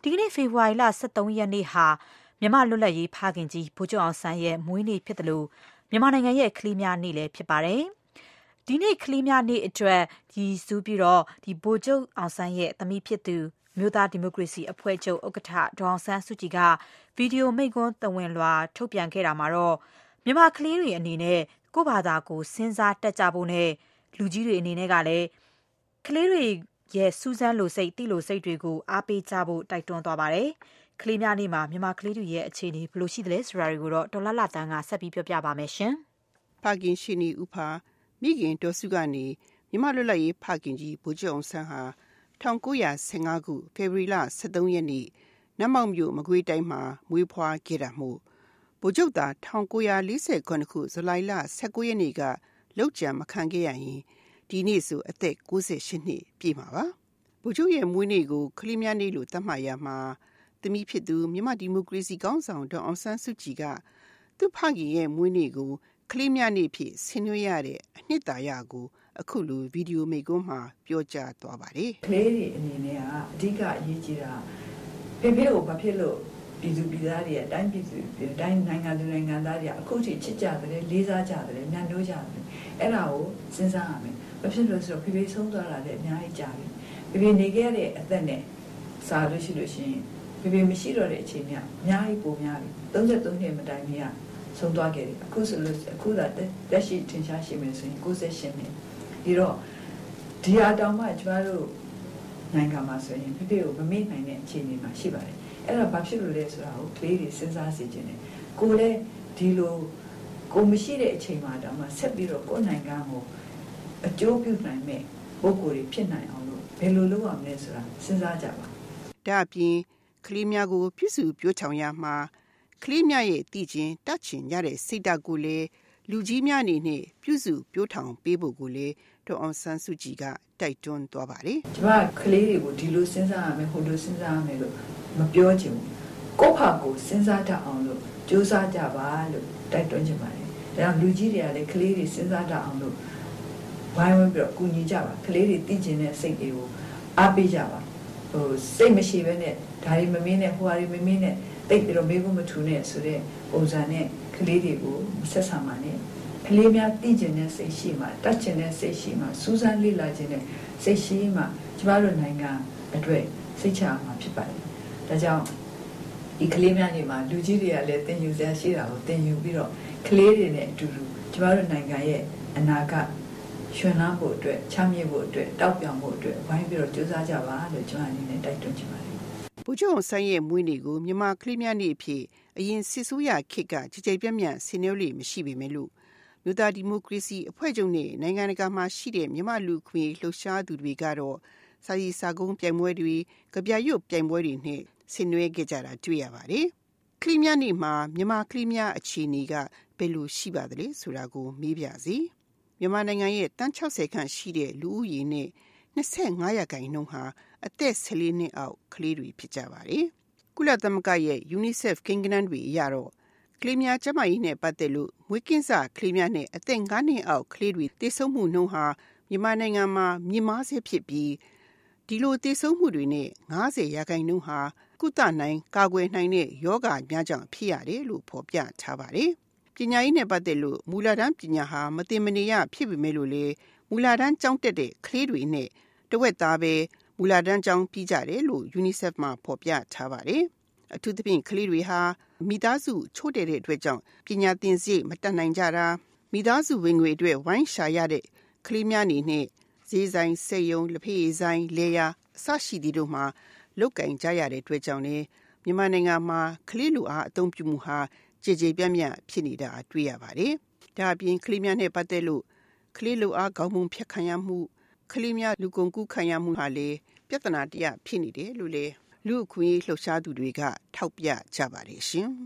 ဒီကနေ့ဖေဖော်ဝါရီလ23ရက်နေ့ဟာမြန်မာလွတ်လပ်ရေးဖခင်ကြီးဗိုလ်ချုပ်အောင်ဆန်းရဲ့မွေးနေ့ဖြစ်တယ်လို့မြန်မာနိုင်ငံရဲ့ကလေးများနေ့လည်းဖြစ်ပါတယ်။ဒီနေ့ကလေးများနေ့အတွက်ရည်စူးပြီးတော့ဗိုလ်ချုပ်အောင်ဆန်းရဲ့သမီးဖြစ်သူမြို့သားဒီမိုကရေစီအဖွဲ့ချုပ်ဥက္ကဋ္ဌဒေါအောင်ဆန်းစုကြည်ကဗီဒီယိုမိန့်ခွန်းသဝင်လွှာထုတ်ပြန်ခဲ့တာမှာတော့မြန်မာကလေးတွေအနေနဲ့ကိုယ့်ဘာသာကိုစဉ်းစားတတ်ကြဖို့နဲ့လူကြီးတွေအနေနဲ့ကလည်းကလေးတွေရဲ့စူးစမ်းလိုစိတ်တိလိုစိတ်တွေကိုအားပေးကြဖို့တိုက်တွန်းသွားပါတယ်။ကလေးများနေ့မှာမြန်မာကလေးတွေရဲ့အခြေအနေဘယ်လိုရှိသလဲဆိုတာတွေကိုတော့ဒေါ်လာတန်းကဆက်ပြီးပြောပြပါမယ်ရှင်။ဖခင်ရှင်နီဥဖာမိခင်ဒေါ်စုကနေမြန်မာလွတ်လပ်ရေးဖခင်ကြီးဗိုလ်ချုပ်အောင်ဆန်းဟာ1915ခုဖေဖော်ဝါရီလ23ရက်နေ့နတ်မောက်မြို့မကွေးတိုင်းမှာမွေးဖွားခဲ့တာမို့ဗိုလ်ချုပ်သာ1948ခုဇူလိုင်လ19ရက်နေ့ကလောက်ကျန်မခံခဲ့ရရင်ဒီနေ့ဆိုအသက်68နှစ်ပြည့်မှာပါဗိုလ်ချုပ်ရဲ့မွေးနေ့ကိုကလေးများနေ့လို့သတ်မှတ်ရမှာသမီးဖြစ်သူမြန်မာဒီမိုကရေစီခေါင်းဆောင်ဒေါအောင်ဆန်းစုကြည်ကသူ့ဖခင်ရဲ့မွေးနေ့ကိုကလေးများနေ့ဖြစ်ဆင်နွှဲရတဲ့အနှစ်သာရကိုအခုလိုဗီဒီယိုမိန့်ခွန်းမှာပြောကြားသွားပါတယ်ကလေးတွေအနေနဲ့ကအဓိကအရေးကြီးတာဖေဖေကိုဘာဖြစ်လို့ပြည်သူပြည်သားတွေအတိုင်းပြည်သူတိုင်းနိုင်ငံသူနိုင်ငံသားတွေအခုထိချစ်ကြတယ်လေးစားကြတယ်ညှို့ကြတယ်အဲ့ဒါကိုစဉ်းစားရမယ်ဘာဖြစ်လို့ဆိုတော့ဖေဖေဆုံးသွားတာလည်းအများကြီးကြာပြီဖေဖေနေခဲ့တဲ့အသက်နဲ့စားလို့ရှိရင်ဖေဖေမရှိတော့တဲ့အချိန်ကအများကြီးပိုများပြီ33နှစ်မတိုင်မီကဆုံးသွားခဲ့တယ်အခုဆိုလို့အခုသာတက်ရှိထင်ရှားရှိမယ်ဆိုရင်68နှစ်ဒီတော့ဒီအတောင်မှကျမတို့နိုင်ငံမှာဆိုရင်ဖေဖေကိုမမေ့နိုင်တဲ့အခြေအနေမှာရှိပါတယ်အဲ့ဒါဘာဖြစ်လို့လဲဆိုတာကိုကလေးတွေစဉ်းစားစေချင်တယ်ကိုလည်းဒီလိုကိုမရှိတဲ့အချိန်မှာတောင်မှဆက်ပြီးတော့ကိုယ်နိုင်ငံကိုအကျိုးပြုနိုင်မဲ့ပုဂ္ဂိုလ်တွေဖြစ်နိုင်အောင်လို့ဘယ်လိုလုပ်ရမလဲဆိုတာစဉ်းစားကြပါဒါအပြင်ကလေးများကိုပြုစုပြောချောင်ရမှာကလေးများရဲ့တည်ခြင်းတတ်ချင်ရတဲ့စိတ်ဓာတ်ကိုလည်းလူကြီးများအနေနဲ့ပြုစုပြောထောင်ပေးဖို့ကိုလည်းဒေါအောင်ဆန်းစုကြည်ကတိုက်တွန်းသွားပါတယ်ကျမကလေးတွေကိုဒီလိုစဉ်းစားရမယ်ဟိုလိုစဉ်းစားရမယ်လို့မပြောချင်ဘူးကိုယ့်ဟာကိုယ်စဉ်းစားတတ်အောင်လို့ကြိုးစားကြပါလို့တိုက်တွန်းချင်ပါတယ်ဒါကြောင့်လူကြီးတွေကလည်းကလေးတွေစဉ်းစားတတ်အောင်လို့ဝိုင်းဝန်းပြီးတော့ကူညီကြပါကလေးတွေသိကျင်တဲ့စိတ်တွေကိုအားပေးကြပါစိတ်မရှိဘဲနဲ့ဒါတွေမမင်းနဲ့ဟိုဟာတွေမမင်းနဲ့တိတ်ပြီးတော့မေးဖို့မထူနဲ့ဆိုတဲ့ပုံစံနဲ့ကလေးတွေကိုဆက်ဆံပါနဲ့ကလေးများသိကျင်တဲ့စိတ်ရှိမှတတ်ကျင်တဲ့စိတ်ရှိမှစူးစမ်းလေ့လာခြင်းတဲ့စိတ်ရှိမှကျမတို့နိုင်ငံအတွက်စိတ်ချမှာဖြစ်ပါတယ်ဒါကြောင့်ဒီကလေးများနေမှာလူကြီးတွေကလည်းသင်ယူစရာရှိတာကိုသင်ယူပြီးတော့ကလေးတွေနဲ့အတူတူကျမတို့နိုင်ငံရဲ့အနာဂတ်ရှင်လန်းဖို့အတွက်ချမ်းမြေ့ဖို့အတွက်တောက်ပြောင်ဖို့အတွက်ဝိုင်းပြီးတော့ကြိုးစားကြပါလို့ကျွန်တော်အနေနဲ့တိုက်တွန်းချင်ပါတယ်ဗိုလ်ချုပ်အောင်ဆန်းရဲ့မွေးနေ့ကိုမြန်မာကလေးများနေ့အဖြစ်အရင်စစ်ဆိုးရခေတ်ကကြည်ကြိမ်ပြန့်ပြန့်ဆင်နွှဲလို့မရှိပေမဲ့လို့မြို့သားဒီမိုကရေစီအဖွဲ့ချုပ်နဲ့နိုင်ငံတကာမှာရှိတဲ့မြန်မာလူခွင့်လှုပ်ရှားသူတွေကတော့စာရေးစာကုန်းပြိုင်ပွဲတွေကြပြရွတ်ပြိုင်ပွဲတွေနဲ့ဆင်နွှဲခဲ့ကြတာတွေ့ရပါတယ်။ကလေးများနေ့မှာမြန်မာကလေးများအခြေအနေကဘယ်လိုရှိပါသလဲဆိုတာကိုမေးပြစီ။မြန်မာနိုင်ငံရဲ့တန်း60ခန့်ရှိတဲ့လူဦးရေနဲ့25%ဟာအသက်14နှစ်အောက်ကလေးတွေဖြစ်ကြပါတယ်။ကုလသမဂ္ဂရဲ့ UNICEF ကိန်းဂဏန်းတွေအရတော့ကလေးများကျန်းမာရေးနဲ့ပတ်သက်လို့မွေးကင်းစကလေးများနဲ့အသက်9နှစ်အောက်ကလေးတွေသေဆုံးမှုနှုန်းဟာမြန်မာနိုင်ငံမှာမြင့်မားဆဲဖြစ်ပြီးဒီလိုသေဆုံးမှုတွေနဲ့50%ဟာကုသနိုင်ကာကွယ်နိုင်တဲ့ယောဂများကြောင့်ဖြစ်ရတယ်လို့ဖော်ပြထားပါတယ်။ပညာရေးနဲ့ပတ်သက်လို့မူလတန်းပညာဟာမတင်မနေရဖြစ်ပေမဲ့လို့လေမူလတန်းကျောင်းတက်တဲ့ကလေးတွေနဲ့တဝက်သားပဲမူလတန်းကျောင်းပြီးကြတယ်လို့ UNICEF မှာဖော်ပြထားပါတယ်။အထူးသဖြင့်ကလေးတွေဟာမိသားစုချို့တဲ့တဲ့အတွက်ကြောင့်ပညာသင်စရိတ်မတတ်နိုင်ကြတာမိသားစုဝင်ငွေအတွက်ဝိုင်းရှာရတဲ့ကလေးများနေနဲ့ဈေးဆိုင်စက်ရုံလက်ဖက်ရည်ဆိုင်လေယာအစရှိသည့်တို့မှာလုတ်ကင်ကြရတဲ့အတွက်ကြောင့်လည်းမြန်မာနိုင်ငံမှာကလေးလူအားအသုံးပြုမှုဟာကြေကြေပြန့်ပြန့်ဖြစ်နေတာတွေ့ရပါတယ်။ဒါအပြင်ကလေးများနဲ့ပတ်သက်လို့ကလေးလူအားခေါင်းပုံဖြတ်ခံရမှုကလေးများလူကုန်ကူးခံရမှုဟာလည်းပြဿနာတရဖြစ်နေတယ်လို့လည်းလူအခွင့်အရေးလှုပ်ရှားသူတွေကထောက်ပြကြပါတယ်ရှင်။